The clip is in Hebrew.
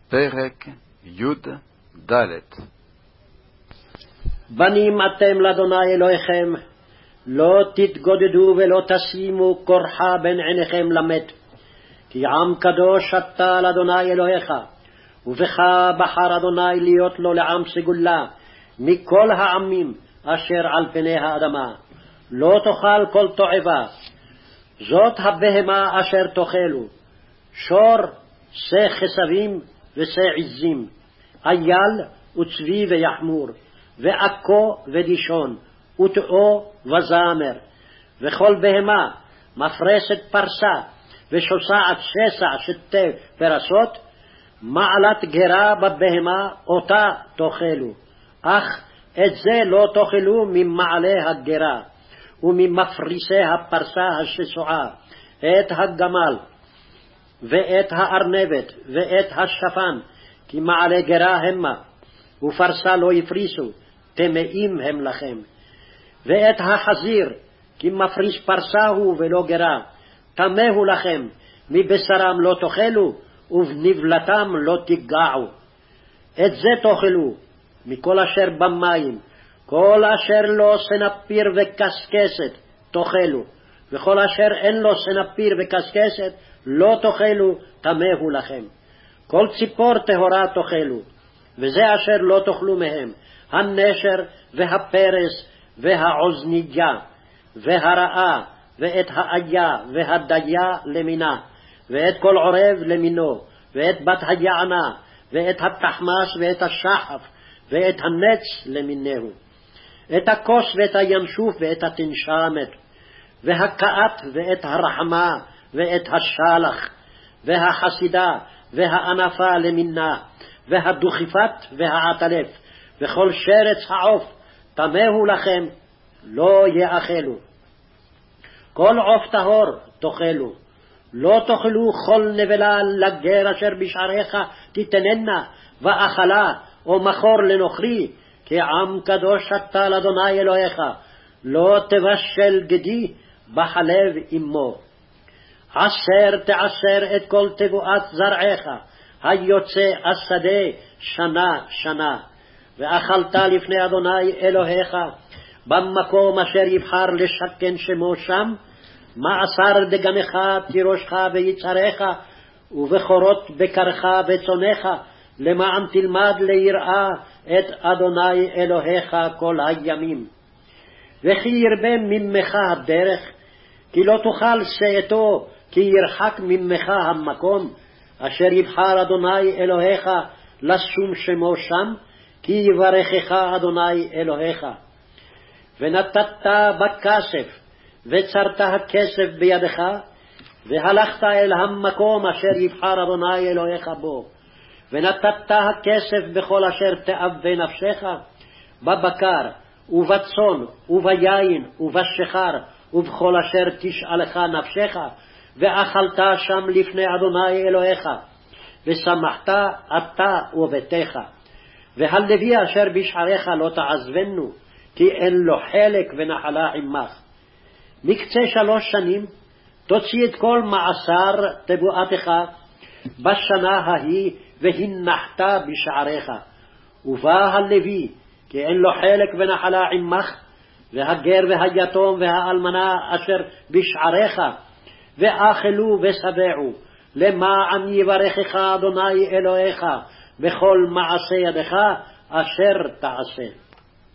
פרק י"ד. בנים אתם לאדוני אלוהיכם, לא תתגודדו ולא תשימו כורחה בין עיניכם למת, כי עם קדוש אתה לאדוני אלוהיך, ובך בחר אדוני להיות לו לעם סגולה מכל העמים אשר על פני האדמה. לא תאכל כל תועבה, זאת הבהמה אשר תאכלו, שור, שא חסבים ושא עזים, אייל וצבי ויחמור, ועכו ודישון, וטאו וזמר, וכל בהמה מפרסת פרסה, ושוסעת שסע שתי פרסות, מעלת גרה בבהמה אותה תאכלו, אך את זה לא תאכלו ממעלה הגרה, וממפריסי הפרסה השסועה, את הגמל, ואת הארנבת, ואת השפן, כי מעלה גרה המה, ופרסה לא יפריסו, טמאים הם לכם. ואת החזיר, כי מפריס פרסה הוא ולא גרה, טמא הוא לכם, מבשרם לא תאכלו, ובנבלתם לא תיגעו. את זה תאכלו, מכל אשר במים, כל אשר לו סנפיר וקסקסת תאכלו, וכל אשר אין לו סנפיר וקסקסת לא תאכלו, טמא הוא לכם. כל ציפור טהורה תאכלו, וזה אשר לא תאכלו מהם, הנשר והפרס והעוזניה והרעה ואת האיה והדיה למינה, ואת כל עורב למינו, ואת בת היענה ואת התחמס ואת השחף ואת הנץ למינהו, את הכוס ואת הינשוף ואת התנשמת, והקעת ואת הרחמה ואת השלח, והחסידה והענפה למינה, והדוכיפת והעטלף, וכל שרץ העוף טמא הוא לכם, לא יאכלו. כל עוף טהור תאכלו, לא תאכלו כל נבלה לגר אשר בשעריך תתננה, ואכלה או מחור לנוכרי, כי עם קדוש אתה לאדוני אלוהיך, לא תבשל גדי בחלב אמו. עשר תעשר את כל תבואת זרעך, היוצא השדה שנה שנה, ואכלת לפני אדוני אלוהיך, במקום אשר יבחר לשכן שמו שם, מעשר דגנך תירושך ויצריך, ובכורות בקרך וצונך, למען תלמד ליראה את אדוני אלוהיך כל הימים. וכי ירבה ממך הדרך, כי לא תאכל שאתו, כי ירחק ממך המקום, אשר יבחר אדוני אלוהיך לשום שמו שם, כי יברכך אדוני אלוהיך. ונתת בכסף, וצרת הכסף בידך, והלכת אל המקום אשר יבחר אדוני אלוהיך בו, ונתת הכסף בכל אשר תאווה נפשך, בבקר ובצאן וביין ובשחר, ובכל אשר תשאלך נפשך, ואכלת שם לפני אדוני אלוהיך, ושמחת אתה וביתך. והלוי אשר בשעריך לא תעזבנו, כי אין לו חלק ונחלה עמך. מקצה 3 שנים תוציא את כל מעשר תבואתך בשנה ההיא, והנחת בשעריך. ובא הלוי, כי אין לו חלק ונחלה עמך, והגר והיתום והאלמנה אשר בשעריך, ואכלו ושבעו, למען יברכך אדוני אלוהיך בכל מעשה ידך אשר תעשה.